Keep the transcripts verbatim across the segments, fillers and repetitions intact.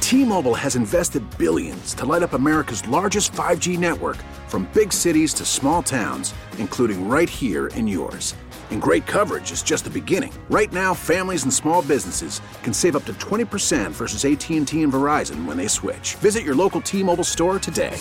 T-Mobile has invested billions to light up America's largest five G network, from big cities to small towns, including right here in yours. And great coverage is just the beginning. Right now, families and small businesses can save up to twenty percent versus A T and T and Verizon when they switch. Visit your local T-Mobile store today.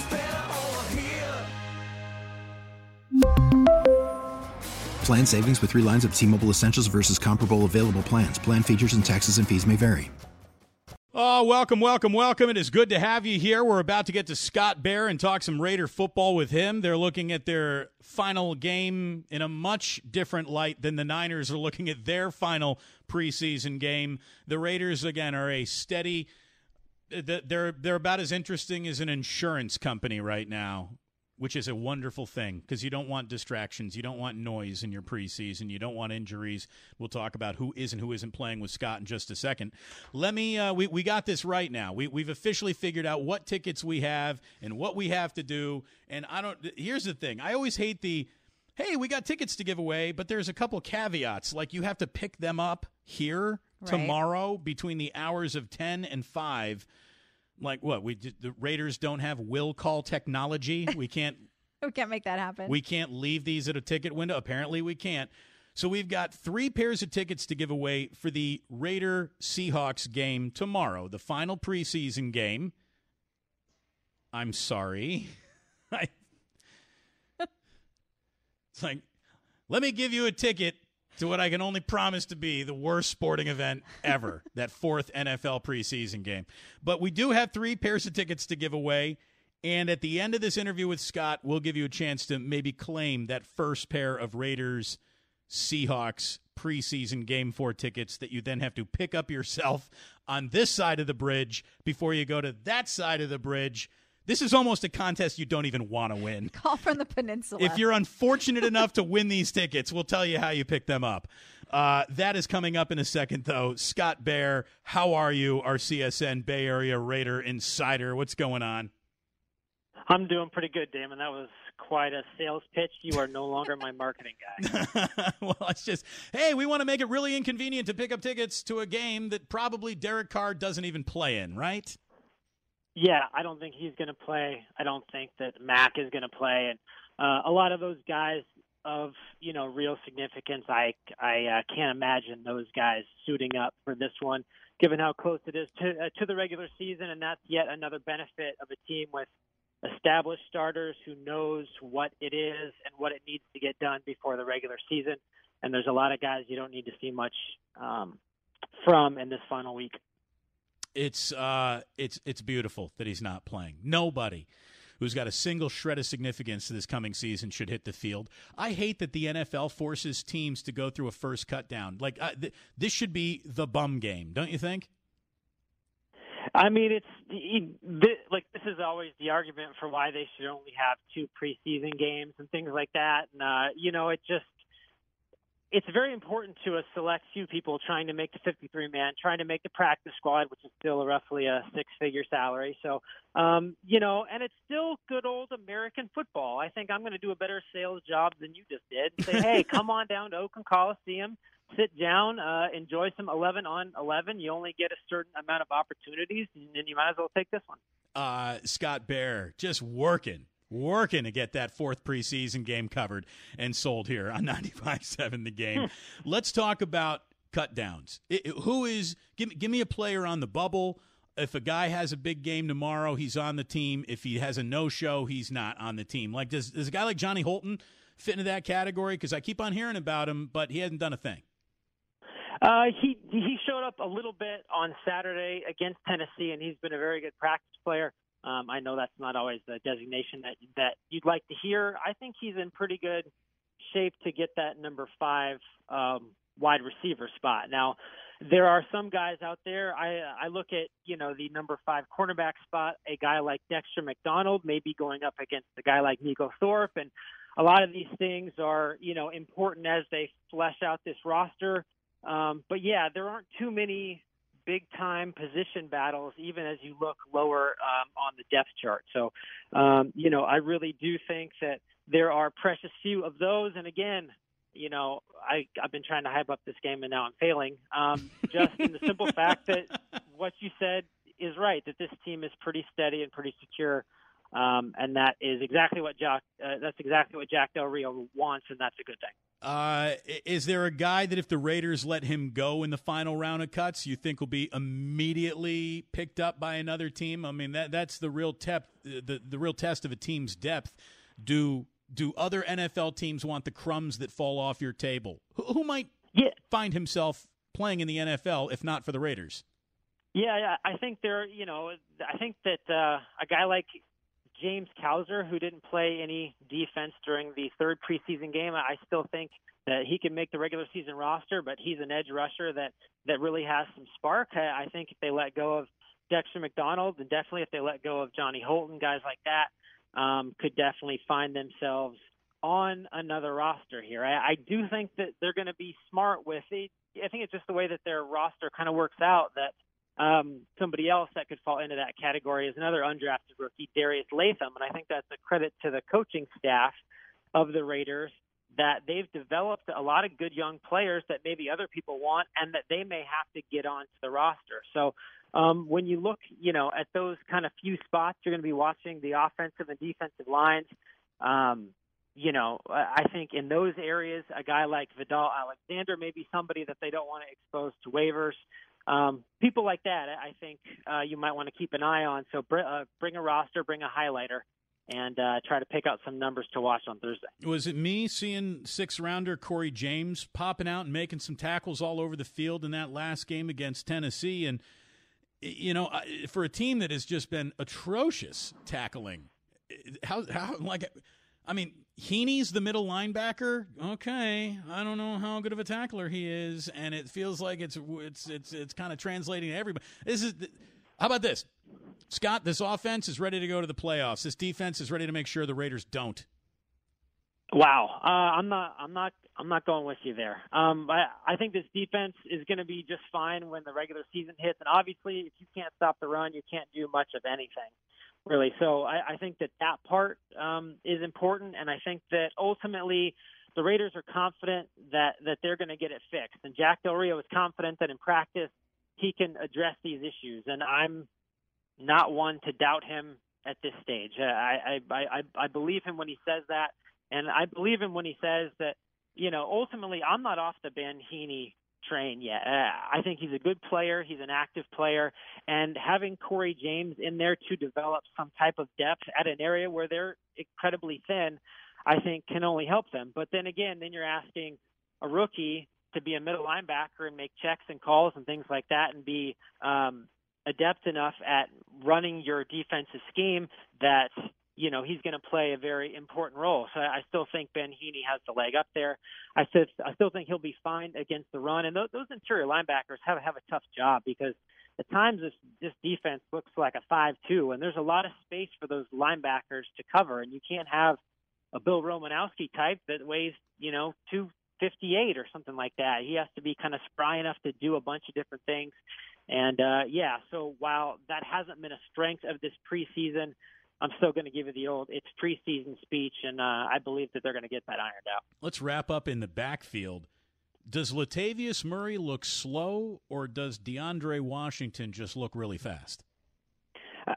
Plan savings with three lines of T-Mobile Essentials versus comparable available plans. Plan features and taxes and fees may vary. Oh, welcome, welcome, welcome. It is good to have you here. We're about to get to Scott Bair and talk some Raider football with him. They're looking at their final game in a much different light than the Niners are looking at their final preseason game. The Raiders, again, are a steady – they're they're about as interesting as an insurance company right now, which is a wonderful thing because you don't want distractions. You don't want noise in your preseason. You don't want injuries. We'll talk about who is and who isn't playing with Scott in just a second. Let me uh, – we, we got this right now. We, we've officially figured out what tickets we have and what we have to do. And I don't – here's the thing. I always hate the, hey, we got tickets to give away, but there's a couple caveats. Like you have to pick them up here right. tomorrow between the hours of ten and five. Like what? We the Raiders don't have will call technology. We can't. we can't make that happen. We can't leave these at a ticket window. Apparently, we can't. So we've got three pairs of tickets to give away for the Raider Seahawks game tomorrow, the final preseason game. I'm sorry. I, it's like, let me give you a ticket to what I can only promise to be the worst sporting event ever, that fourth N F L preseason game. But we do have three pairs of tickets to give away, and at the end of this interview with Scott, we'll give you a chance to maybe claim that first pair of Raiders Seahawks preseason game four tickets that you then have to pick up yourself on this side of the bridge before you go to that side of the bridge. This is almost a contest you don't even want to win. Call from the peninsula. If you're unfortunate enough to win these tickets, we'll tell you how you pick them up. Uh, that is coming up in a second, though. Scott Bair, how are you, our C S N Bay Area Raider insider? What's going on? I'm doing pretty good, Damon. That was quite a sales pitch. You are no longer my marketing guy. Well, it's just, hey, we want to make it really inconvenient to pick up tickets to a game that probably Derek Carr doesn't even play in, right? Yeah, I don't think he's going to play. I don't think that Mac is going to play. And uh, a lot of those guys of, you know, real significance, I, I uh, can't imagine those guys suiting up for this one, given how close it is to, uh, to the regular season. And that's yet another benefit of a team with established starters who knows what it is and what it needs to get done before the regular season. And there's a lot of guys you don't need to see much um, from in this final week. It's uh, it's it's beautiful that he's not playing. Nobody who's got a single shred of significance to this coming season should hit the field. I hate that the N F L forces teams to go through a first cut down. Like uh, th- this should be the bum game, don't you think? I mean, it's like this is always the argument for why they should only have two preseason games and things like that. And uh, you know, it just. It's very important to a select few people trying to make the fifty-three man, trying to make the practice squad, which is still roughly a six-figure salary. So, um, you know, and it's still good old American football. I think I'm going to do a better sales job than you just did. And say, hey, come on down to Oakland Coliseum, sit down, uh, enjoy some eleven on eleven. You only get a certain amount of opportunities, and then you might as well take this one. Uh, Scott Bair just working. Working to get that fourth preseason game covered and sold here on ninety-five point seven The Game. Let's talk about cut downs. It, it, who is give, give me a player on the bubble. If a guy has a big game tomorrow, he's on the team. If he has a no-show, he's not on the team. Like does, does a guy like Johnny Holton fit into that category? Because I keep on hearing about him, but he hasn't done a thing. Uh, he he showed up a little bit on Saturday against Tennessee, and he's been a very good practice player. Um, I know that's not always the designation that that you'd like to hear. I think he's in pretty good shape to get that number five um, wide receiver spot. Now, there are some guys out there. I I look at, you know, the number five cornerback spot, a guy like Dexter McDonald maybe going up against a guy like Nico Thorpe. And a lot of these things are, you know, important as they flesh out this roster. Um, but, yeah, there aren't too many big-time position battles, even as you look lower um, on the depth chart. So, um, you know, I really do think that there are precious few of those. And, again, you know, I, I've been trying to hype up this game, and now I'm failing. Um, just in the simple fact that what you said is right, that this team is pretty steady and pretty secure. Um, and that is exactly what Jack, uh, that's exactly what Jack Del Rio wants, and that's a good thing. Uh, is there a guy that if the Raiders let him go in the final round of cuts, you think will be immediately picked up by another team? I mean, that that's the real tep, the the real test of a team's depth. Do do other N F L teams want the crumbs that fall off your table? Who, who might yeah. find himself playing in the N F L if not for the Raiders? Yeah, I think there. You know, I think that uh, a guy like James Cowser, who didn't play any defense during the third preseason game, I still think that he can make the regular season roster, but he's an edge rusher that, that really has some spark. I, I think if they let go of Dexter McDonald, and definitely if they let go of Johnny Holton, guys like that um, could definitely find themselves on another roster here. I, I do think that they're going to be smart with it. I think it's just the way that their roster kind of works out that Um, somebody else that could fall into that category is another undrafted rookie, Darius Latham, and I think that's a credit to the coaching staff of the Raiders that they've developed a lot of good young players that maybe other people want and that they may have to get onto the roster. So um, when you look, you know, at those kind of few spots, you're going to be watching the offensive and defensive lines. Um, you know, I think in those areas, a guy like Vidal Alexander may be somebody that they don't want to expose to waivers. Um, people like that, I think uh, you might want to keep an eye on. So br- uh, bring a roster, bring a highlighter, and uh, try to pick out some numbers to watch on Thursday. Was it me seeing six-rounder Corey James popping out and making some tackles all over the field in that last game against Tennessee? And, you know, for a team that has just been atrocious tackling, how, how like, I mean, Heaney's the middle linebacker. Okay, I don't know how good of a tackler he is, and it feels like it's it's it's it's kind of translating to everybody. This is how about this, Scott? This offense is ready to go to the playoffs. This defense is ready to make sure the Raiders don't. Wow, uh, I'm not I'm not I'm not going with you there. Um, I I think this defense is going to be just fine when the regular season hits, and obviously, if you can't stop the run, you can't do much of anything. Really. So I, I think that that part um, is important, and I think that ultimately the Raiders are confident that, that they're going to get it fixed. And Jack Del Rio is confident that in practice he can address these issues, and I'm not one to doubt him at this stage. I, I, I, I believe him when he says that, and I believe him when he says that, you know, ultimately I'm not off the Ben Heaney train yet. Uh, I think he's a good player. He's an active player, and having Corey James in there to develop some type of depth at an area where they're incredibly thin, I think can only help them. But then again, then you're asking a rookie to be a middle linebacker and make checks and calls and things like that and be um, adept enough at running your defensive scheme that, you know, he's going to play a very important role. So I still think Ben Heaney has the leg up there. I still, I still think he'll be fine against the run. And those, those interior linebackers have, have a tough job because at times this, this defense looks like a five two, and there's a lot of space for those linebackers to cover. And you can't have a Bill Romanowski type that weighs, you know, two fifty-eight or something like that. He has to be kind of spry enough to do a bunch of different things. And, uh, yeah, so while that hasn't been a strength of this preseason, I'm still going to give you the old it's preseason speech, and uh, I believe that they're going to get that ironed out. Let's wrap up in the backfield. Does Latavius Murray look slow, or does DeAndre Washington just look really fast? Uh,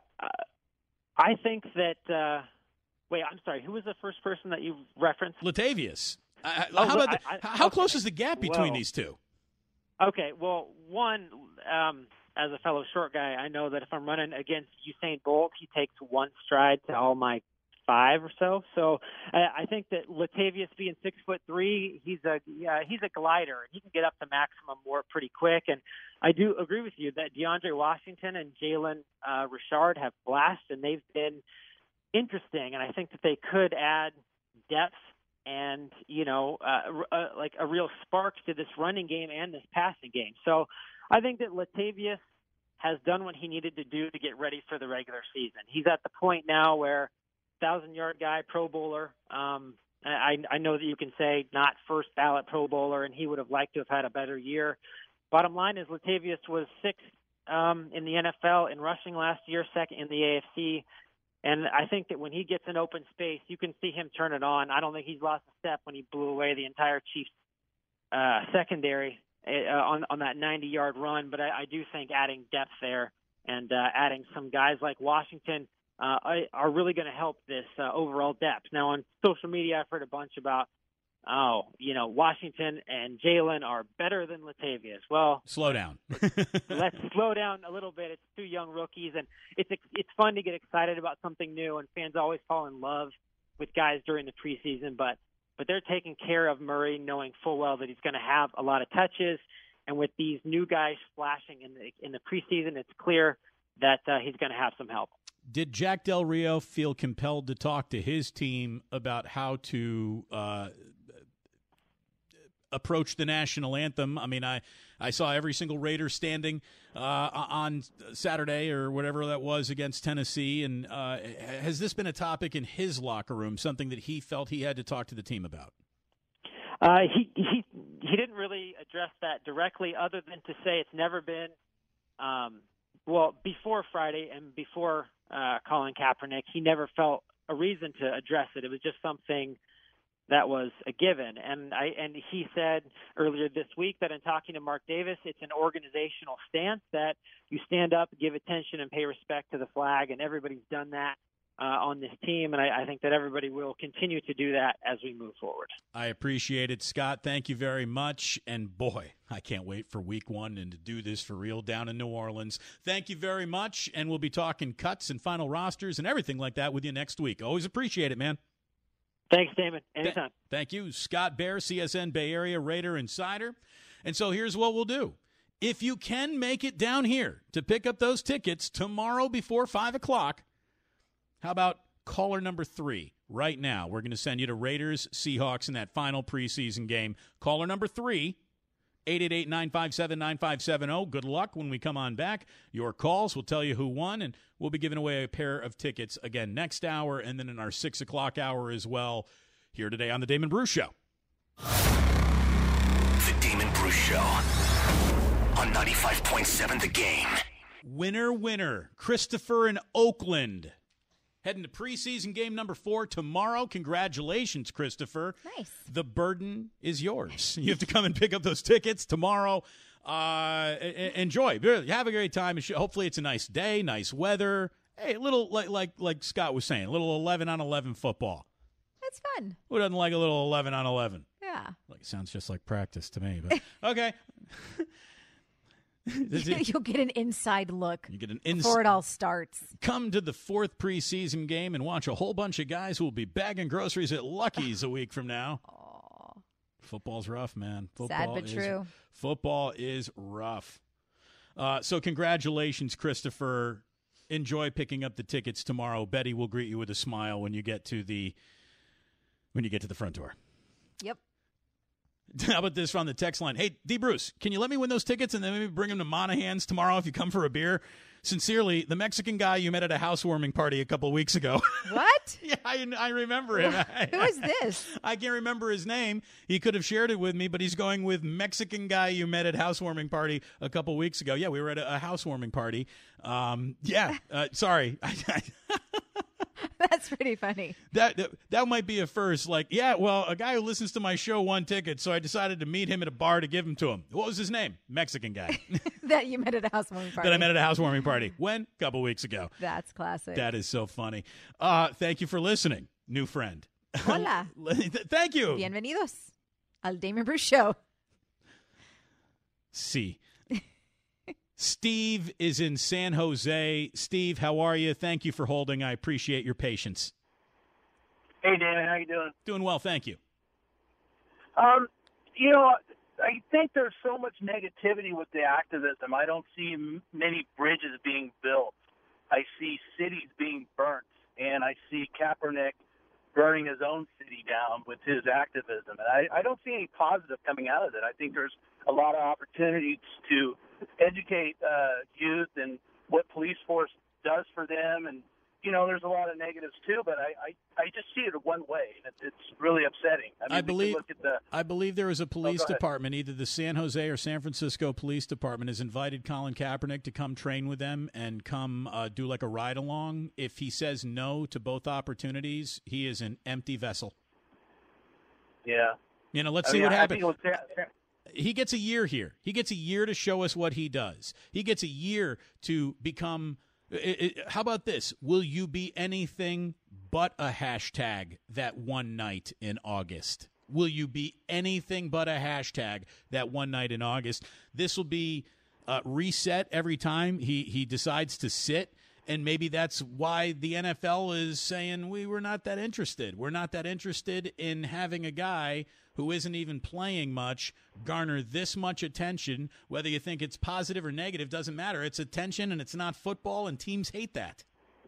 I think that uh, – wait, I'm sorry. Who was the first person that you referenced? Latavius. Uh, oh, how about the, I, I, how okay. close is the gap between well, these two? Okay, well, one um, – as a fellow short guy, I know that if I'm running against Usain Bolt, he takes one stride to all my five or so. So uh, I think that Latavius being six foot three, he's a uh, he's a glider. He can get up to maximum warp pretty quick. And I do agree with you that DeAndre Washington and Jalen uh, Richard have flashed, and they've been interesting. And I think that they could add depth and, you know, uh, uh, like a real spark to this running game and this passing game. So I think that Latavius has done what he needed to do to get ready for the regular season. He's at the point now where thousand-yard guy, Pro Bowler. Um, I, I know that you can say not first ballot Pro Bowler, and he would have liked to have had a better year. Bottom line is Latavius was sixth um, in the N F L in rushing last year, second in the A F C. And I think that when he gets in open space, you can see him turn it on. I don't think he's lost a step when he blew away the entire Chiefs uh, secondary uh, on on that ninety-yard run. But I, I do think adding depth there and uh, adding some guys like Washington uh, are really going to help this uh, overall depth. Now, on social media, I've heard a bunch about, oh, you know, Washington and Jalen are better than Latavius. Well, slow down. Let's slow down a little bit. It's two young rookies, and it's it's fun to get excited about something new, and fans always fall in love with guys during the preseason, but but they're taking care of Murray, knowing full well that he's going to have a lot of touches. And with these new guys splashing in the in the preseason, it's clear that uh, he's going to have some help. Did Jack Del Rio feel compelled to talk to his team about how to uh, approach the national anthem? I mean, I, I saw every single Raider standing uh, on Saturday or whatever that was against Tennessee. And uh, has this been a topic in his locker room, something that he felt he had to talk to the team about? Uh, he he he didn't really address that directly, other than to say it's never been um, well before Friday and before uh, Colin Kaepernick. He never felt a reason to address it. It was just something that was a given. And I and he said earlier this week that in talking to Mark Davis, it's an organizational stance that you stand up, give attention, and pay respect to the flag, and everybody's done that Uh, on this team, and I, I think that everybody will continue to do that as we move forward. I appreciate it, Scott. Thank you very much. And, boy, I can't wait for week one and to do this for real down in New Orleans. Thank you very much, and we'll be talking cuts and final rosters and everything like that with you next week. Always appreciate it, man. Thanks, Damon. Anytime. Th- thank you. Scott Bair, C S N Bay Area Raider Insider. And so here's what we'll do. If you can make it down here to pick up those tickets tomorrow before five o'clock, how about caller number three right now? We're going to send you to Raiders Seahawks in that final preseason game. Caller number three, eight eight eight, nine five seven, nine five seven zero. Good luck when we come on back. Your calls will tell you who won, and we'll be giving away a pair of tickets again next hour and then in our six o'clock hour as well here today on The Damon Bruce Show. The Damon Bruce Show on ninety-five point seven The Game. Winner, winner. Christopher in Oakland. Heading to preseason game number four tomorrow. Congratulations, Christopher. Nice. The burden is yours. You have to come and pick up those tickets tomorrow. Uh, enjoy. Have a great time. Hopefully it's a nice day, nice weather. Hey, a little, like like like Scott was saying, a little eleven on eleven football. That's fun. Who doesn't like a little eleven on eleven? Yeah. Like, it sounds just like practice to me, but okay. You'll get an inside look you get an ins- before it all starts. Come to the fourth preseason game and watch a whole bunch of guys who will be bagging groceries at Lucky's a week from now. Aww. Football's rough, man. Football Sad but is, true. Football is rough. Uh, so congratulations, Christopher. Enjoy picking up the tickets tomorrow. Betty will greet you with a smile when you get to the when you get to the front door. Yep. How about this from the text line? Hey, D. Bruce, can you let me win those tickets and then maybe bring them to Monahan's tomorrow if you come for a beer? Sincerely, the Mexican guy you met at a housewarming party a couple of weeks ago. What? Yeah, I, I remember him. Who is this? I can't remember his name. He could have shared it with me, but he's going with Mexican guy you met at housewarming party a couple of weeks ago. Yeah, we were at a, a housewarming party. Um, yeah, uh, sorry. That's pretty funny. That, that that might be a first. Like, yeah, well, a guy who listens to my show won tickets, so I decided to meet him at a bar to give them to him. What was his name? Mexican guy. That you met at a housewarming party. That I met at a housewarming party. When? A couple weeks ago. That's classic. That is so funny. Uh, thank you for listening, new friend. Hola. Thank you. Bienvenidos al Damon Bruce Show. See. Steve is in San Jose. Steve, how are you? Thank you for holding. I appreciate your patience. Hey, Damon, how you doing? Doing well, thank you. Um, you know, I think there's so much negativity with the activism. I don't see m- many bridges being built. I see cities being burnt, and I see Kaepernick burning his own city down with his activism. And I, I don't see any positive coming out of it. I think there's a lot of opportunities to educate uh, youth and what police force does for them. And, you know, there's a lot of negatives too, but I, I, I just see it one way. And it, it's really upsetting. I, mean, I believe look at the, I believe there is a police oh, department, either the San Jose or San Francisco Police Department has invited Colin Kaepernick to come train with them and come uh, do like a ride along. If he says no to both opportunities, he is an empty vessel. Yeah. You know, let's I see mean, what I happens. think it was, he gets a year here. He gets a year to show us what he does. He gets a year to become it, it, how about this? Will you be anything but a hashtag that one night in August? Will you be anything but a hashtag that one night in August? This will be uh, reset every time he, he decides to sit, and maybe that's why the N F L is saying we were not that interested. We're not that interested in having a guy who isn't even playing much garner this much attention. Whether you think it's positive or negative doesn't matter. It's attention, and it's not football, and teams hate that.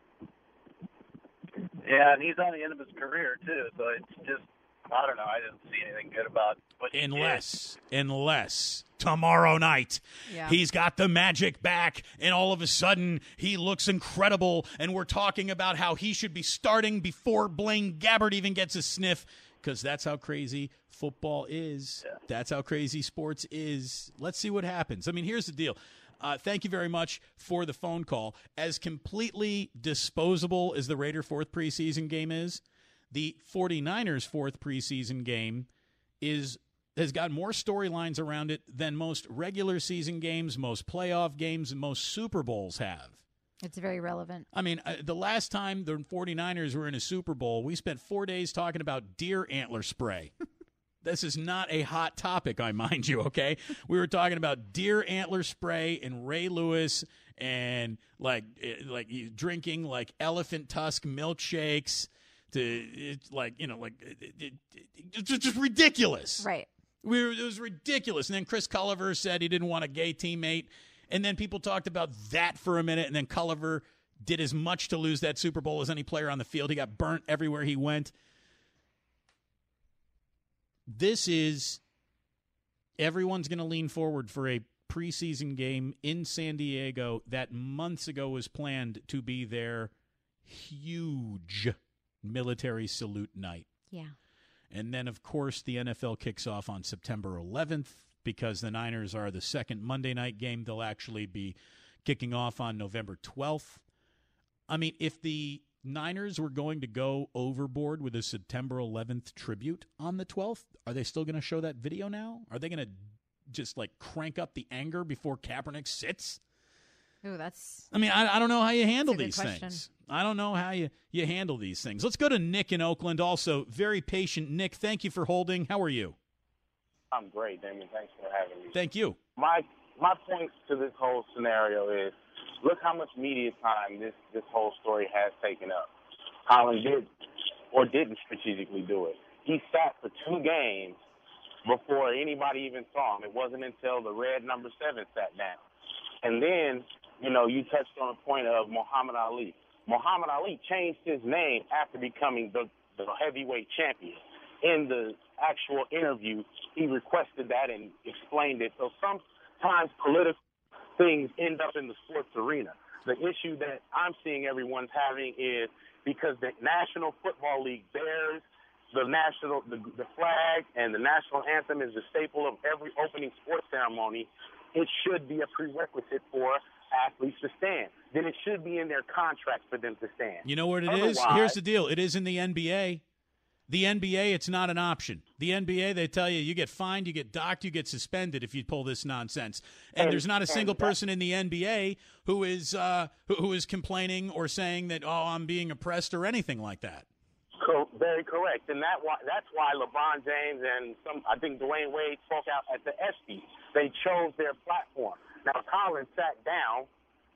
Yeah, and he's on the end of his career, too, so it's just, I don't know. I didn't see anything good about what he Unless, did. unless tomorrow night yeah. he's got the magic back, and all of a sudden he looks incredible, and we're talking about how he should be starting before Blaine Gabbert even gets a sniff, because that's how crazy football is. Yeah. That's how crazy sports is. Let's see what happens. I mean, here's the deal. Uh, thank you very much for the phone call. As completely disposable as the Raider fourth preseason game is, the 49ers fourth preseason game is has got more storylines around it than most regular season games, most playoff games, and most Super Bowls have. It's very relevant. I mean, uh, the last time the 49ers were in a Super Bowl, we spent four days talking about deer antler spray. This is not a hot topic, I mind you, okay? We were talking about deer antler spray and Ray Lewis and, like, like drinking, like, elephant tusk milkshakes. To it's like you know like it, it, it, it's just ridiculous, right? We were, it was ridiculous. And then Chris Culliver said he didn't want a gay teammate, and then people talked about that for a minute. And then Culliver did as much to lose that Super Bowl as any player on the field. He got burnt everywhere he went. This is everyone's going to lean forward for a preseason game in San Diego that months ago was planned to be their huge military salute night. Yeah. And then, of course, the N F L kicks off on September eleventh because the Niners are the second Monday night game. They'll actually be kicking off on November twelfth. I mean, if the Niners were going to go overboard with a September eleventh tribute on the twelfth, are they still going to show that video now? Are they going to just, like, crank up the anger before Kaepernick sits? Ooh, that's. I mean, I, I don't know how you handle these question. things. I don't know how you, you handle these things. Let's go to Nick in Oakland. Also, very patient Nick. Thank you for holding. How are you? I'm great, Damien. Thanks for having me. Thank you. My my point to this whole scenario is, look how much media time this, this whole story has taken up. Colin did or didn't strategically do it. He sat for two games before anybody even saw him. It wasn't until the red number seven sat down. And then, you know, you touched on the point of Muhammad Ali. Muhammad Ali changed his name after becoming the, the heavyweight champion. In the actual interview, he requested that and explained it. So sometimes political things end up in the sports arena. The issue that I'm seeing everyone's having is because the National Football League bears the national the, the flag and the national anthem is the staple of every opening sports ceremony, it should be a prerequisite for athletes to stand. Then it should be in their contract for them to stand. You know what it Otherwise, is? Here's the deal. It is in the N B A. The N B A, it's not an option. The N B A, they tell you, you get fined, you get docked, you get suspended if you pull this nonsense. And, And- there's not a single and that- person in the N B A who is uh, who, who is complaining or saying that, oh, I'm being oppressed or anything like that. Co- very correct, and that why that's why LeBron James and some I think Dwayne Wade spoke out at the ESPY. They chose their platform. Now Colin sat down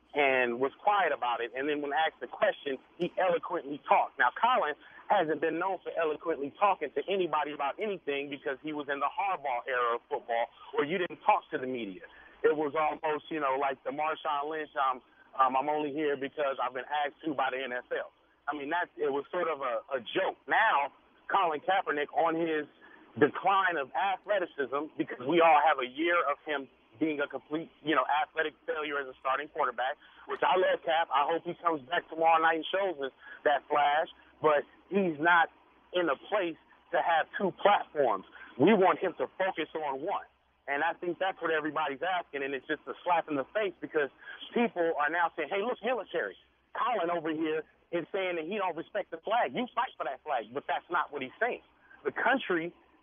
and was quiet about it, and then when asked the question, he eloquently talked. Now Colin hasn't been known for eloquently talking to anybody about anything because he was in the Harbaugh era of football where you didn't talk to the media. It was almost, you know, like the Marshawn Lynch. Um, um, I'm only here because I've been asked to by the N F L. I mean, that it was sort of a, a joke. Now, Colin Kaepernick on his decline of athleticism, because we all have a year of him being a complete, you know, athletic failure as a starting quarterback, which I love Cap. I hope he comes back tomorrow night and shows us that flash. But he's not in a place to have two platforms. We want him to focus on one. And I think that's what everybody's asking, and it's just a slap in the face because people are now saying, hey, look, military. Colin over here is saying that he don't respect the flag. You fight for that flag, but that's not what he's saying. The country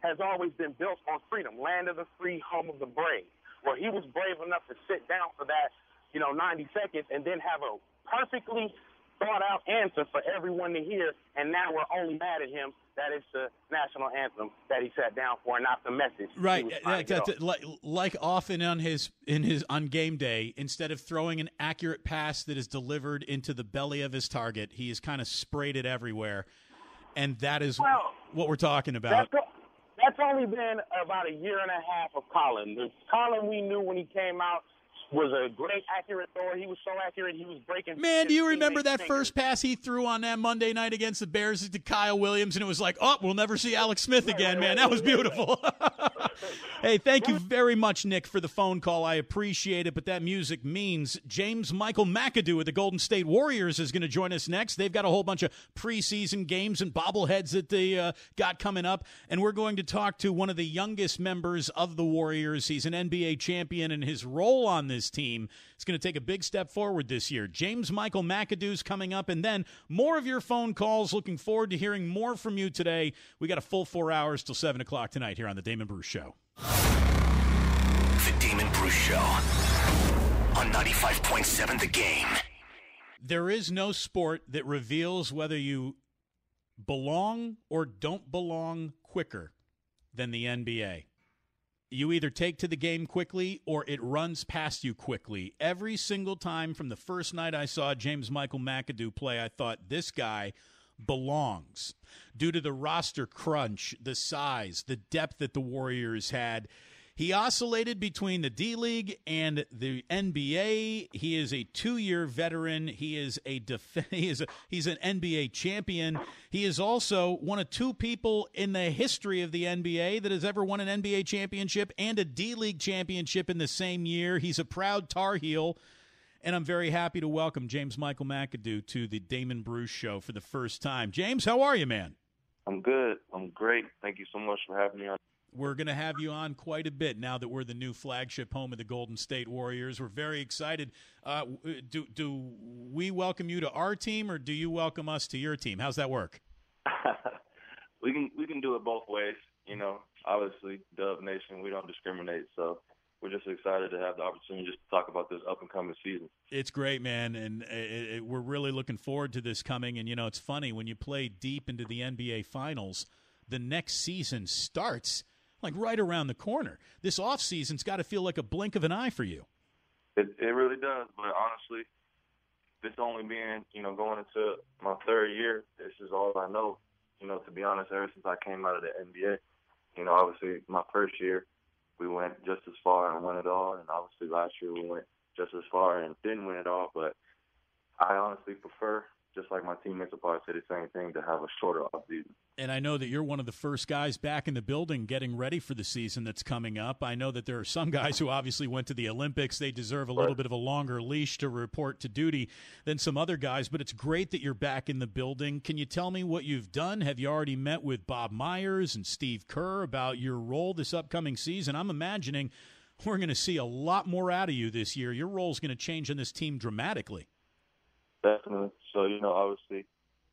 has always been built on freedom, land of the free, home of the brave, where he was brave enough to sit down for that, you know, ninety seconds and then have a perfectly thought-out answer for everyone to hear, and now we're only mad at him that it's the national anthem that he sat down for, and not the message. Right, that, that, like, like often on his in his on game day, instead of throwing an accurate pass that is delivered into the belly of his target, he has kind of sprayed it everywhere, and that is well, what we're talking about. That's, that's only been about a year and a half of Colin. The Colin we knew when he came out was a great accurate thrower. He was so accurate, he was breaking. Man, do you remember that fingers. first pass he threw on that Monday night against the Bears to Kyle Williams, and it was like, oh, we'll never see Alex Smith again, man. That was beautiful. Hey, thank you very much, Nick, for the phone call. I appreciate it, but that music means James Michael McAdoo of the Golden State Warriors is going to join us next. They've got a whole bunch of preseason games and bobbleheads that they uh, got coming up, and we're going to talk to one of the youngest members of the Warriors. He's an N B A champion, and his role on this team is going to take a big step forward this year. James Michael McAdoo's coming up, and then more of your phone calls. Looking forward to hearing more from you today. We got a full four hours till seven o'clock tonight here on the Damon Bruce Show. The Damon Bruce Show on ninety-five point seven The Game. There is no sport that reveals whether you belong or don't belong quicker than the N B A. You either take to the game quickly or it runs past you quickly. Every single time from the first night I saw James Michael McAdoo play, I thought this guy belongs. Due to the roster crunch, the size, the depth that the Warriors had, he oscillated between the D-League and the N B A. He is a two-year veteran. He is a def- he is a, he's an N B A champion. He is also one of two people in the history of the N B A that has ever won an N B A championship and a D-League championship in the same year. He's a proud Tar Heel, and I'm very happy to welcome James Michael McAdoo to the Damon Bruce Show for the first time. James, how are you, man? I'm good. I'm great. Thank you so much for having me on. We're going to have you on quite a bit now that we're the new flagship home of the Golden State Warriors. We're very excited. Uh, do do we welcome you to our team, or do you welcome us to your team? How's that work? we can we can do it both ways. You know, obviously, Dub Nation, we don't discriminate, so we're just excited to have the opportunity just to talk about this up-and-coming season. It's great, man, and it, it, we're really looking forward to this coming. And, you know, it's funny, when you play deep into the N B A Finals, the next season starts – like right around the corner. This off season's got to feel like a blink of an eye for you. It it really does, but honestly, this only being, you know, going into my third year, this is all I know. You know, to be honest, ever since I came out of the N B A, you know, obviously my first year we went just as far and won it all, and obviously last year we went just as far and didn't win it all. But I honestly prefer, just like my teammates will probably say the same thing, to have a shorter offseason. And I know that you're one of the first guys back in the building getting ready for the season that's coming up. I know that there are some guys who obviously went to the Olympics. They deserve a little right. bit of a longer leash to report to duty than some other guys, but it's great that you're back in the building. Can you tell me what you've done? Have you already met with Bob Myers and Steve Kerr about your role this upcoming season? I'm imagining we're going to see a lot more out of you this year. Your role's going to change in this team dramatically. Definitely. So, you know, obviously,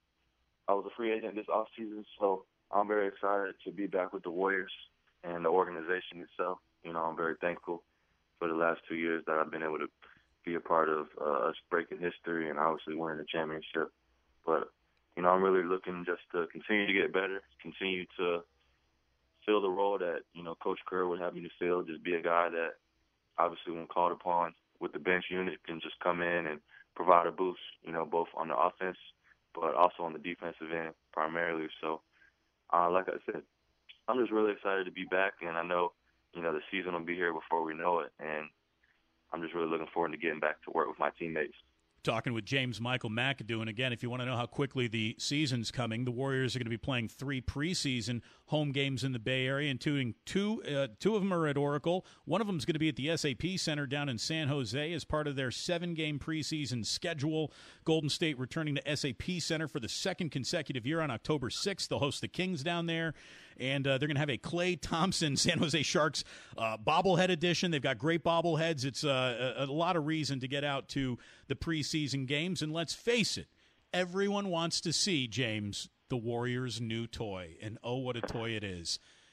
I was a free agent this offseason, so I'm very excited to be back with the Warriors and the organization itself. You know, I'm very thankful for the last two years that I've been able to be a part of uh, us breaking history and obviously winning the championship. But, you know, I'm really looking just to continue to get better, continue to fill the role that, you know, Coach Kerr would have me to fill, just be a guy that obviously when called upon with the bench unit can just come in and provide a boost, you know, both on the offense but also on the defensive end primarily. So, uh, like I said, I'm just really excited to be back, and I know, you know, the season will be here before we know it, and I'm just really looking forward to getting back to work with my teammates. Talking with James Michael McAdoo, and again, if you want to know how quickly the season's coming, the Warriors are going to be playing three preseason home games in the Bay Area, including two, uh, two of them are at Oracle. One of them is going to be at the S A P Center down in San Jose as part of their seven-game preseason schedule. Golden State returning to S A P Center for the second consecutive year on October sixth. They'll host the Kings down there. And uh, they're going to have a Klay Thompson San Jose Sharks uh, bobblehead edition. They've got great bobbleheads. It's uh, a, a lot of reason to get out to the preseason games. And let's face it, everyone wants to see, James, the Warriors' new toy. And oh, what a toy it is.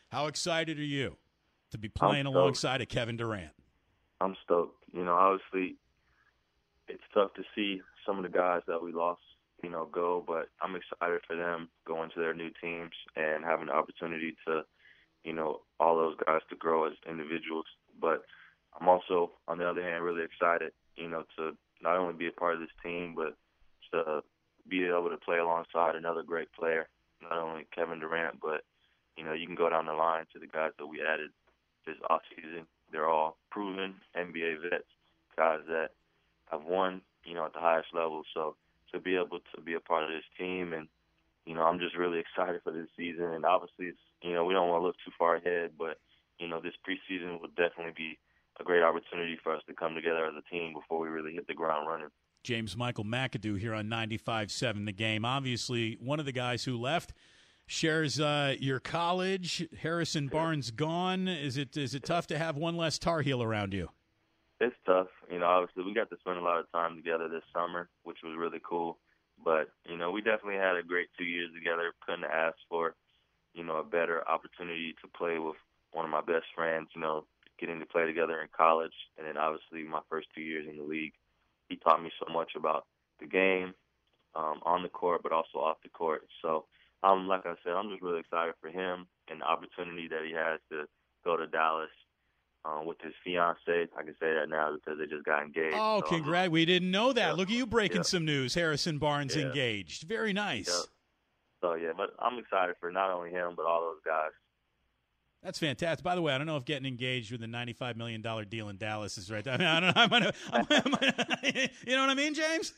How excited are you to be playing alongside of Kevin Durant? I'm stoked. You know, obviously, it's tough to see some of the guys that we lost, you know, go, but I'm excited for them going to their new teams and having the opportunity to, you know, all those guys to grow as individuals. But I'm also, on the other hand, really excited, you know, to not only be a part of this team, but to be able to play alongside another great player, not only Kevin Durant, but, you know, you can go down the line to the guys that we added this offseason. They're all proven N B A vets, guys that have won, you know, at the highest level. So to be able to be a part of this team, and, you know, I'm just really excited for this season. And obviously, it's, you know, we don't want to look too far ahead, but, you know, this preseason will definitely be a great opportunity for us to come together as a team before we really hit the ground running. James Michael McAdoo here on ninety-five point seven The Game. Obviously, one of the guys who left shares uh, your college. Harrison Barnes gone. Is it is it tough to have one less Tar Heel around you? It's tough. You know, obviously we got to spend a lot of time together this summer, which was really cool. But, you know, we definitely had a great two years together. Couldn't ask for, you know, a better opportunity to play with one of my best friends, you know, getting to play together in college. And then obviously my first two years in the league, he taught me so much about the game um, on the court, but also off the court. So, um, like I said, I'm just really excited for him and the opportunity that he has to go to Dallas um, with his fiancée. I can say that now because they just got engaged. Oh, so congrats. We didn't know that. Yeah. Look at you breaking Yeah. some news. Harrison Barnes Yeah. engaged. Very nice. Yeah. So, yeah, but I'm excited for not only him, but all those guys. That's fantastic. By the way, I don't know if getting engaged with a ninety-five million dollars deal in Dallas is right. I mean, I don't know. I might, I might, I might, you know what I mean, James?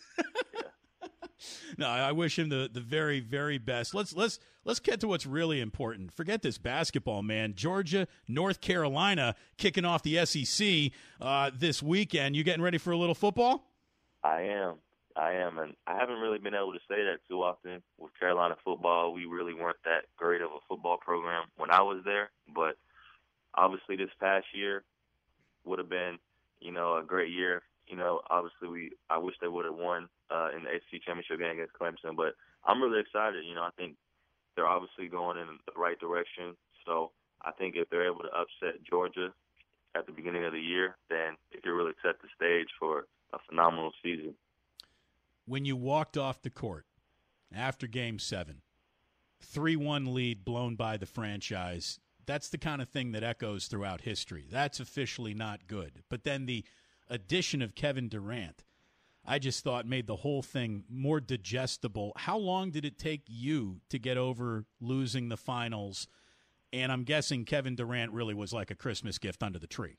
No, I wish him the, the very, very best. Let's let's let's get to what's really important. Forget this basketball, man. Georgia, North Carolina kicking off the S E C uh, this weekend. You getting ready for a little football? I am. I am, and I haven't really been able to say that too often. With Carolina football, we really weren't that great of a football program when I was there, but obviously this past year would have been, you know, a great year. You know, obviously we I wish they would have won uh, in the A C C championship game against Clemson, but I'm really excited. You know, I think they're obviously going in the right direction. So I think if they're able to upset Georgia at the beginning of the year, then it could really set the stage for a phenomenal season. When you walked off the court after Game seven, three one lead blown by the franchise, that's the kind of thing that echoes throughout history. That's officially not good. But then the addition of Kevin Durant, I just thought made the whole thing more digestible. How long did it take you to get over losing the finals? And I'm guessing Kevin Durant really was like a Christmas gift under the tree.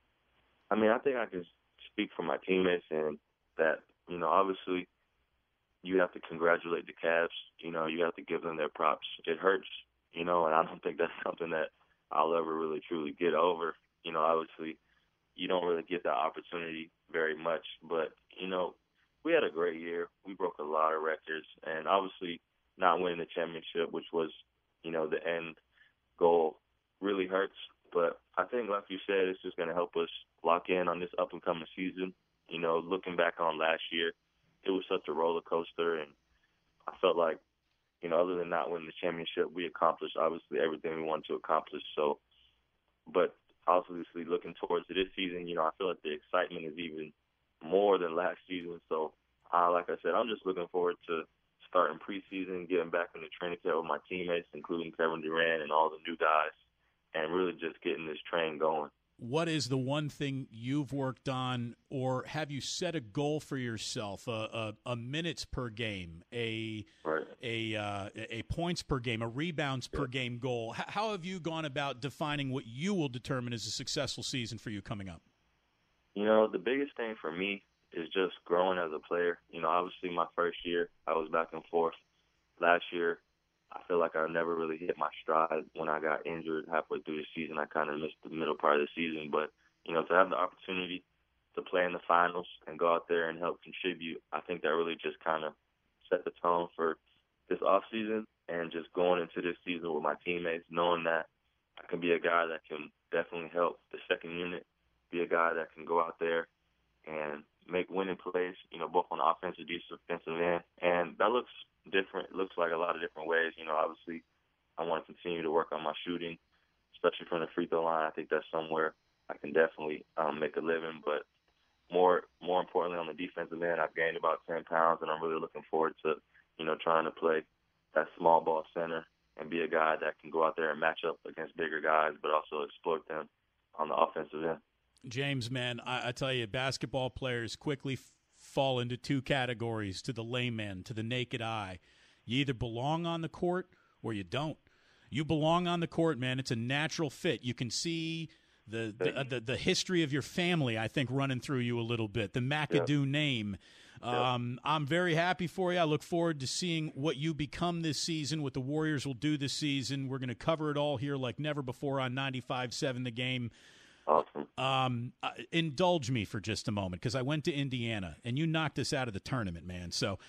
I mean, I think I can speak for my teammates and that, you know, obviously you have to congratulate the Cavs. You know, you have to give them their props. It hurts, you know, and I don't think that's something that I'll ever really truly get over. You know, obviously you don't really get that opportunity very much. But, you know, we had a great year. We broke a lot of records. And obviously not winning the championship, which was, you know, the end goal, really hurts. But I think, like you said, it's just going to help us lock in on this up-and-coming season. You know, looking back on last year, it was such a roller coaster, and I felt like, you know, other than not winning the championship, we accomplished, obviously, everything we wanted to accomplish. So, but obviously looking towards this season, you know, I feel like the excitement is even more than last season. So, uh, like I said, I'm just looking forward to starting preseason, getting back in the training camp with my teammates, including Kevin Durant and all the new guys, and really just getting this train going. What is the one thing you've worked on, or have you set a goal for yourself? A, a, a minutes per game, a right. a uh, a points per game, a rebounds yeah. per game goal. H- how have you gone about defining what you will determine as a successful season for you coming up? You know, the biggest thing for me is just growing as a player. You know, obviously my first year I was back and forth. Last year, I feel like I never really hit my stride when I got injured halfway through the season. I kind of missed the middle part of the season. But, you know, to have the opportunity to play in the finals and go out there and help contribute, I think that really just kind of set the tone for this offseason and just going into this season with my teammates, knowing that I can be a guy that can definitely help the second unit, be a guy that can go out there and make winning plays, you know, both on the offensive and defensive end. And that looks different. It looks like a lot of different ways. You know, obviously I want to continue to work on my shooting, especially from the free throw line. I think that's somewhere I can definitely um, make a living. But more more importantly, on the defensive end, I've gained about ten pounds, and I'm really looking forward to, you know, trying to play that small ball center and be a guy that can go out there and match up against bigger guys, but also exploit them on the offensive end. James, man, I, I tell you, basketball players quickly f- fall into two categories, to the layman, to the naked eye. You either belong on the court or you don't. You belong on the court, man. It's a natural fit. You can see the the, uh, the, the history of your family, I think, running through you a little bit, the McAdoo yep. name. Um, yep. I'm very happy for you. I look forward to seeing what you become this season, what the Warriors will do this season. We're going to cover it all here like never before on ninety-five seven The Game. Awesome. Um, uh, indulge me for just a moment, because I went to Indiana and you knocked us out of the tournament, man. So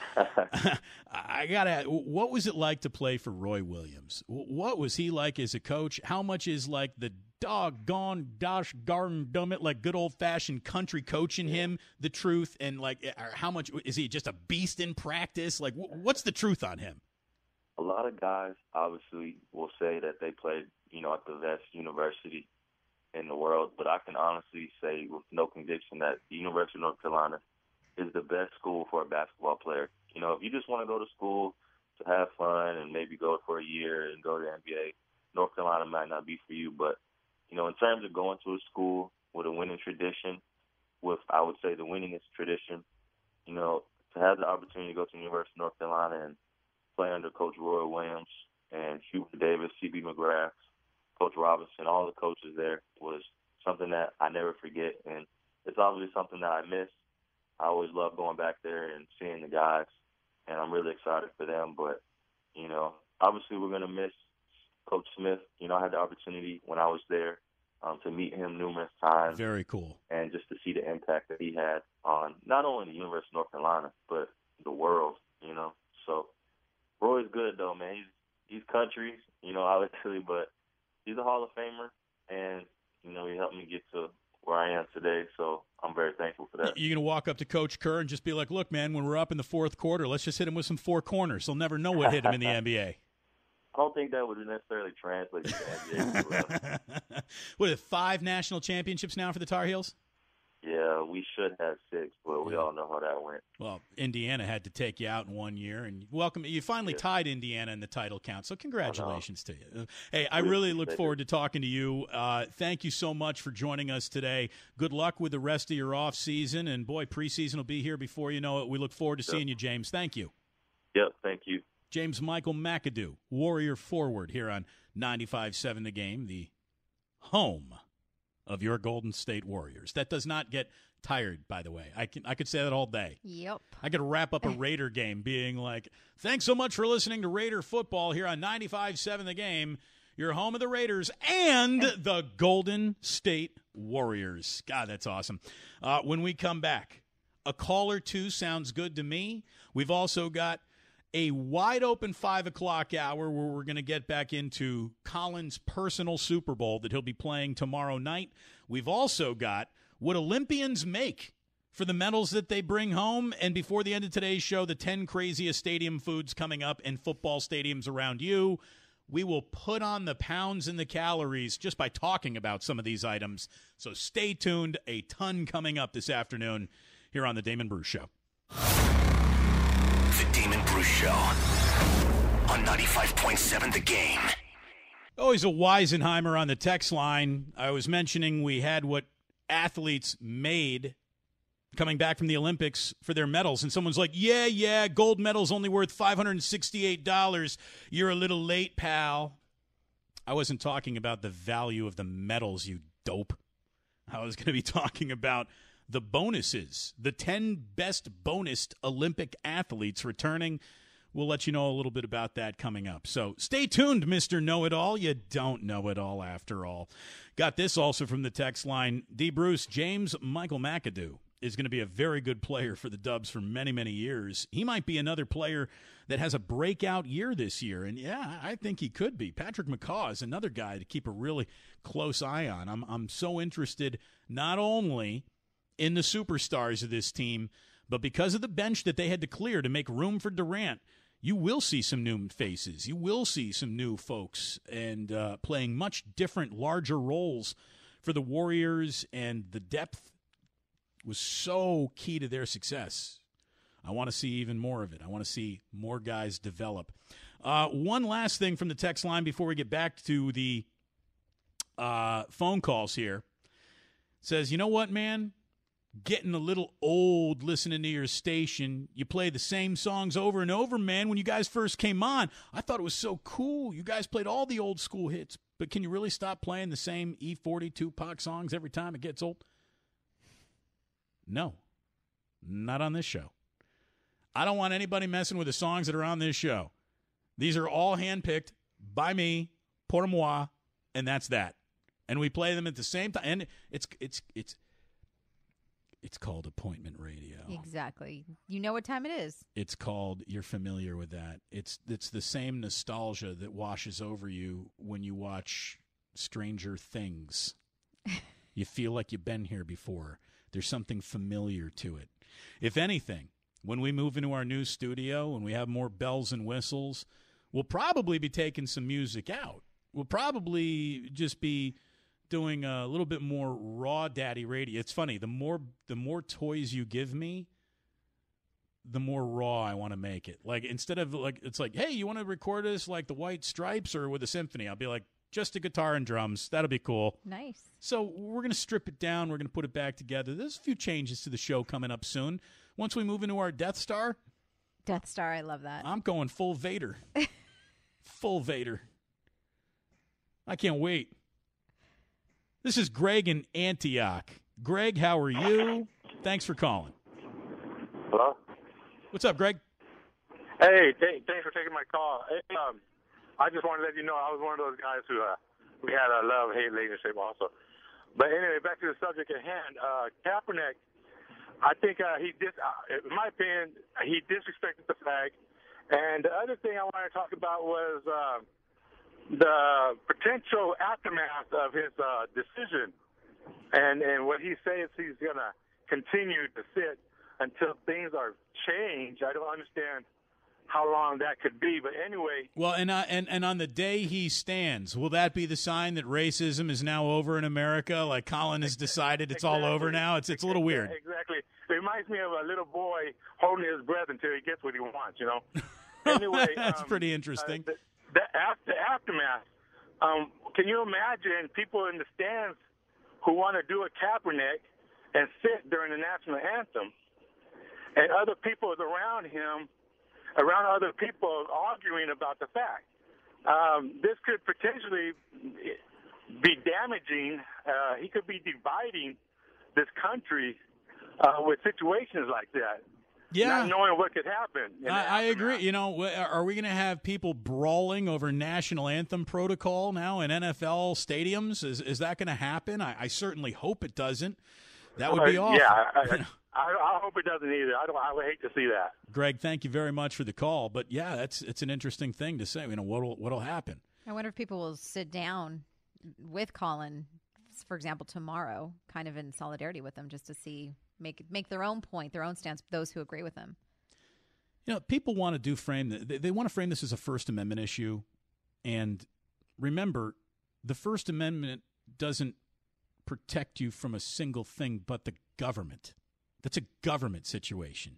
I gotta. What was it like to play for Roy Williams? What was he like as a coach? How much is like the doggone gosh darn dumb it, like good old fashioned country coach in him the truth? And like, how much is he just a beast in practice? Like, what's the truth on him? A lot of guys obviously will say that they played, you know, at the best university in the world, but I can honestly say with no conviction that the University of North Carolina is the best school for a basketball player. You know, if you just want to go to school to have fun and maybe go for a year and go to the N B A, North Carolina might not be for you. But, you know, in terms of going to a school with a winning tradition, with, I would say, the winningest tradition, you know, to have the opportunity to go to the University of North Carolina and play under Coach Roy Williams and Hubert Davis, C B McGrath, Coach Robinson, all the coaches there, was something that I never forget. And it's obviously something that I miss. I always love going back there and seeing the guys, and I'm really excited for them. But, you know, obviously we're going to miss Coach Smith. You know, I had the opportunity when I was there um, to meet him numerous times. Very cool. And just to see the impact that he had on not only the University of North Carolina, but the world, you know. So Roy's good, though, man. He's, he's country, you know, obviously, but he's a Hall of Famer, and, you know, he helped me get to where I am today, so I'm very thankful for that. You're going to walk up to Coach Kerr and just be like, look, man, when we're up in the fourth quarter, let's just hit him with some four corners. He'll never know what hit him in the N B A. I don't think that would necessarily translate to the N B A. What, five national championships now for the Tar Heels? Yeah, we should have six, but we all know how that went. Well, Indiana had to take you out in one year, and welcome. You finally yeah. tied Indiana in the title count, so congratulations oh, no. to you. Hey, I really look forward to talking to you. Uh, thank you so much for joining us today. Good luck with the rest of your off season, and boy, preseason will be here before you know it. We look forward to yep. seeing you, James. Thank you. Yep, thank you. James Michael McAdoo, Warrior forward here on ninety-five seven The Game, the home of your Golden State Warriors. That does not get tired, by the way. I can I could say that all day. Yep. I could wrap up a Raider game being like, thanks so much for listening to Raider football here on ninety-five seven The Game, your home of the Raiders and the Golden State Warriors. God, that's awesome. Uh, when we come back, a call or two sounds good to me. We've also got a wide-open five o'clock hour where we're going to get back into Colin's personal Super Bowl that he'll be playing tomorrow night. We've also got what Olympians make for the medals that they bring home. And before the end of today's show, the ten craziest stadium foods coming up in football stadiums around you. We will put on the pounds and the calories just by talking about some of these items. So stay tuned. A ton coming up this afternoon here on the Damon Bruce Show. The Damon Bruce Show on ninety-five point seven The Game. Always a Weisenheimer on the text line. I was mentioning we had what athletes made coming back from the Olympics for their medals, and someone's like, yeah, yeah, gold medal's only worth five hundred sixty-eight dollars. You're a little late, pal. I wasn't talking about the value of the medals, you dope. I was going to be talking about the bonuses, the ten best bonused Olympic athletes returning. We'll let you know a little bit about that coming up. So stay tuned, Mister Know-It-All. You don't know it all after all. Got this also from the text line. D. Bruce, James Michael McAdoo is going to be a very good player for the Dubs for many, many years. He might be another player that has a breakout year this year. And, yeah, I think he could be. Patrick McCaw is another guy to keep a really close eye on. I'm, I'm so interested not only – in the superstars of this team, but because of the bench that they had to clear to make room for Durant, you will see some new faces. You will see some new folks and uh, playing much different, larger roles for the Warriors, and the depth was so key to their success. I want to see even more of it. I want to see more guys develop. Uh, one last thing from the text line before we get back to the uh, phone calls here. It says, you know what, man? Getting a little old listening to your station. You play the same songs over and over, man. When you guys first came on, I thought it was so cool. You guys played all the old school hits, but can you really stop playing the same E forty Tupac songs every time it gets old? No, not on this show. I don't want anybody messing with the songs that are on this show. These are all handpicked by me, pour moi, and that's that. And we play them at the same time. And it's it's it's it's called appointment radio. Exactly. You know what time it is. It's called, you're familiar with that. It's it's the same nostalgia that washes over you when you watch Stranger Things. You feel like you've been here before. There's something familiar to it. If anything, when we move into our new studio and we have more bells and whistles, we'll probably be taking some music out. We'll probably just be doing a little bit more raw daddy radio. It's funny, the more the more toys you give me, the more raw I want to make it. Like, instead of, like, it's like, hey, you want to record this like the White Stripes or with a symphony? I'll be like, just a guitar and drums. That'll be cool. Nice. So we're going to strip it down. We're going to put it back together. There's a few changes to the show coming up soon. Once we move into our Death Star. Death Star, I love that. I'm going full Vader. Full Vader. I can't wait. This is Greg in Antioch. Greg, how are you? Thanks for calling. Hello? What's up, Greg? Hey, th- thanks for taking my call. Hey, um, I just wanted to let you know I was one of those guys who uh, we had a love-hate relationship also. But anyway, back to the subject at hand. Uh, Kaepernick, I think uh, he dis- uh, in my opinion, he disrespected the flag. And the other thing I wanted to talk about was uh, the potential aftermath of his uh, decision, and and what he says he's going to continue to sit until things are changed. I don't understand how long that could be, but anyway. Well, and uh, and and on the day he stands, will that be the sign that racism is now over in America? Like Colin has decided it's exactly. all over now. It's it's a little weird. Exactly. It reminds me of a little boy holding his breath until he gets what he wants. You know. Anyway, that's um, pretty interesting. Uh, the, the after aftermath. Um, can you imagine people in the stands who want to do a Kaepernick and sit during the national anthem, and other people around him, around other people arguing about the fact? Um, this could potentially be damaging. Uh, he could be dividing this country uh, with situations like that. Yeah. Not knowing what could happen. I, I agree. You know, are we going to have people brawling over national anthem protocol now in N F L stadiums? Is is that going to happen? I, I certainly hope it doesn't. That would be uh, awful. Yeah, I, I, I hope it doesn't either. I don't. I would hate to see that. Greg, thank you very much for the call. But yeah, that's it's an interesting thing to say. You know, what'll what'll happen? I wonder if people will sit down with Colin, for example, tomorrow, kind of in solidarity with him, just to see. Make make their own point, their own stance, those who agree with them. You know, people want to do frame they, they want to frame this as a First Amendment issue, and remember, the First Amendment doesn't protect you from a single thing but the government. That's a government situation.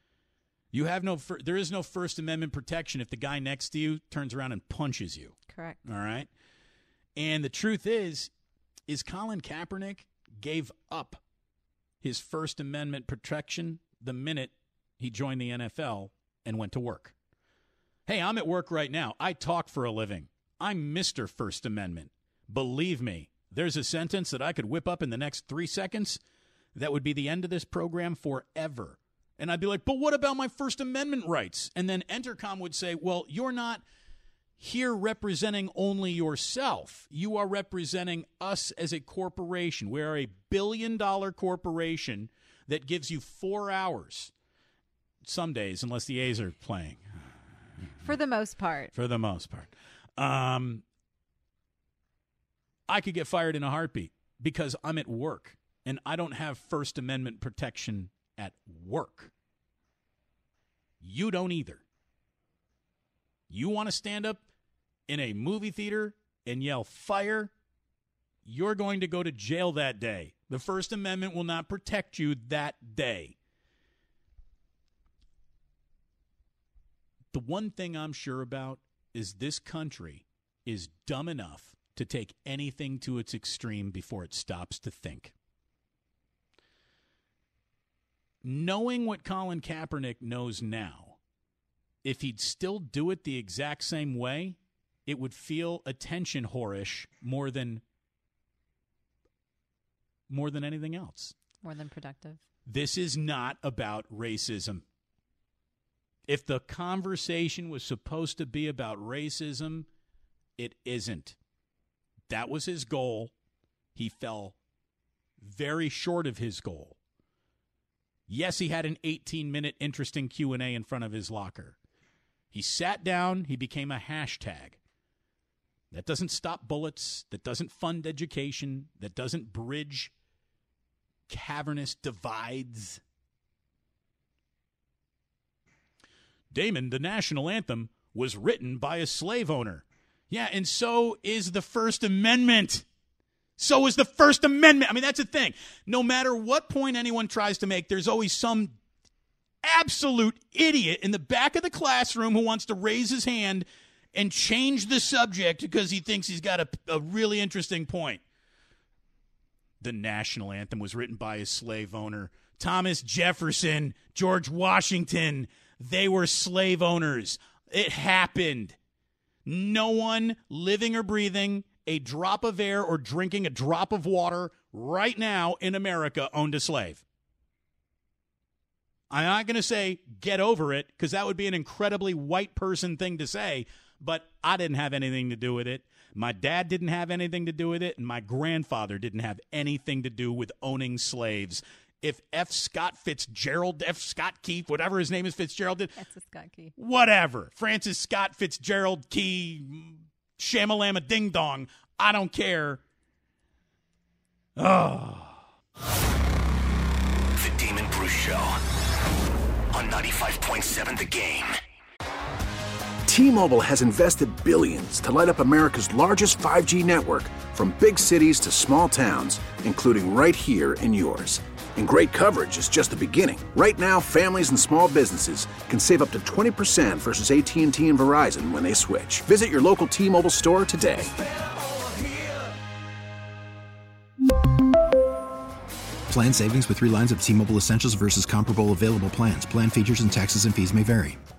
You have no there is no First Amendment protection if the guy next to you turns around and punches you. Correct. All right? And the truth is is Colin Kaepernick gave up his First Amendment protection the minute he joined the N F L and went to work. Hey, I'm at work right now. I talk for a living. I'm Mister First Amendment. Believe me, there's a sentence that I could whip up in the next three seconds that would be the end of this program forever. And I'd be like, but what about my First Amendment rights? And then Entercom would say, well, you're not here representing only yourself. You are representing us as a corporation. We are a billion-dollar corporation that gives you four hours some days, unless the A's are playing. For the most part. For the most part. Um, I could get fired in a heartbeat because I'm at work, and I don't have First Amendment protection at work. You don't either. You want to stand up in a movie theater and yell fire, you're going to go to jail that day. The First Amendment will not protect you that day. The one thing I'm sure about is this country is dumb enough to take anything to its extreme before it stops to think. Knowing what Colin Kaepernick knows now, if he'd still do it the exact same way, it would feel attention whorish more than more than anything else. More than productive. This is not about racism. If the conversation was supposed to be about racism, it isn't. That was his goal. He fell very short of his goal. Yes, he had an eighteen-minute interesting Q and A in front of his locker. He sat down. He became a hashtag. That doesn't stop bullets. That doesn't fund education. That doesn't bridge cavernous divides. Damon, the national anthem was written by a slave owner. Yeah, and so is the First Amendment. So is the First Amendment. I mean, that's the thing. No matter what point anyone tries to make, there's always some absolute idiot in the back of the classroom who wants to raise his hand and change the subject because he thinks he's got a, a really interesting point. The national anthem was written by a slave owner. Thomas Jefferson, George Washington, they were slave owners. It happened. No one living or breathing a drop of air or drinking a drop of water right now in America owned a slave. I'm not going to say get over it because that would be an incredibly white person thing to say, but I didn't have anything to do with it. My dad didn't have anything to do with it, and my grandfather didn't have anything to do with owning slaves. If F. Scott Fitzgerald, F. Scott Key, whatever his name is, Fitzgerald did. Francis Scott Key. Whatever. Francis Scott Fitzgerald Key, Shamalama Ding Dong. I don't care. Oh. The Demon Bruce Show on ninety-five point seven The Game. T-Mobile has invested billions to light up America's largest five G network, from big cities to small towns, including right here in yours. And great coverage is just the beginning. Right now, families and small businesses can save up to twenty percent versus A T and T and Verizon when they switch. Visit your local T-Mobile store today. Plan savings with three lines of T-Mobile Essentials versus comparable available plans. Plan features and taxes and fees may vary.